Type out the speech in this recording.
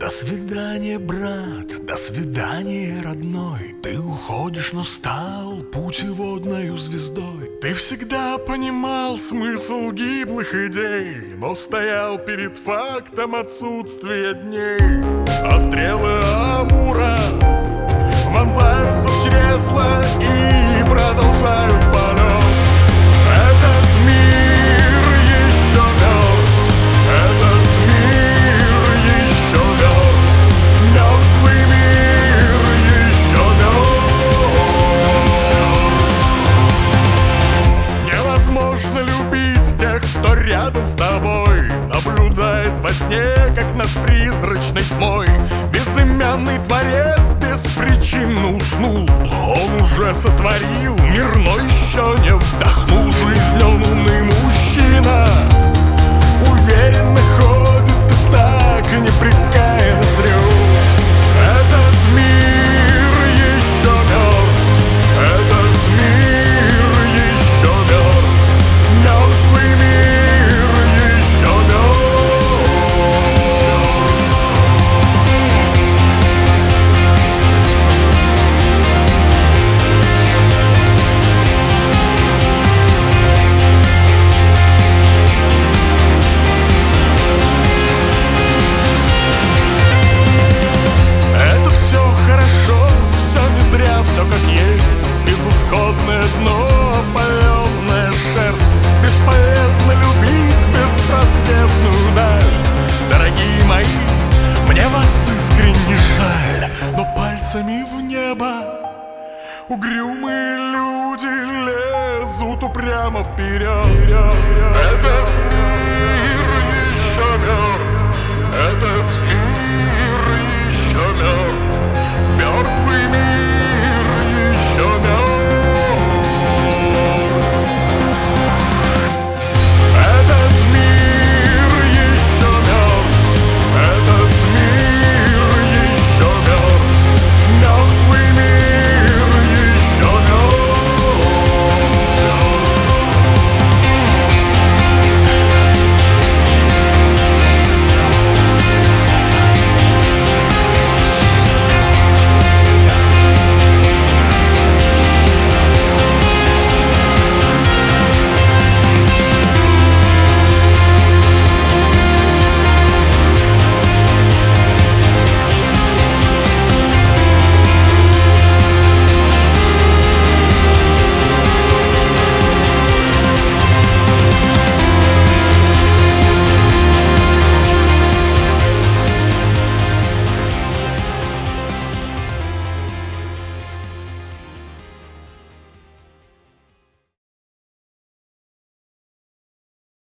До свидания, брат, до свидания, родной. Ты уходишь, но стал путеводною звездой. Ты всегда понимал смысл гиблых идей, но стоял перед фактом отсутствия дней. А стрелы Амура вонзаются в чресла и продолжают полет. Этот мир еще мертв, этот мир еще мертв, мертвый мир еще мертв. Невозможно любить тех, кто рядом с тобой, наблюдает во сне, как над призрачной тьмой. Безымянный творец беспричинно уснул. Он уже сотворил мир, но еще не вдохнул жизнь. Он умный мужчина, уверенно ходит и так непрекаянно срет. Этот мир еще мертв, этот мир еще мертв, мертвый мир еще мертв. Все как есть, безысходное дно, опаленная шерсть. Бесполезно любить беспросветную даль. Дорогие мои, мне вас искренне жаль, но пальцами в небо угрюмые люди лезут упрямо вперед. Этот мир еще мертв.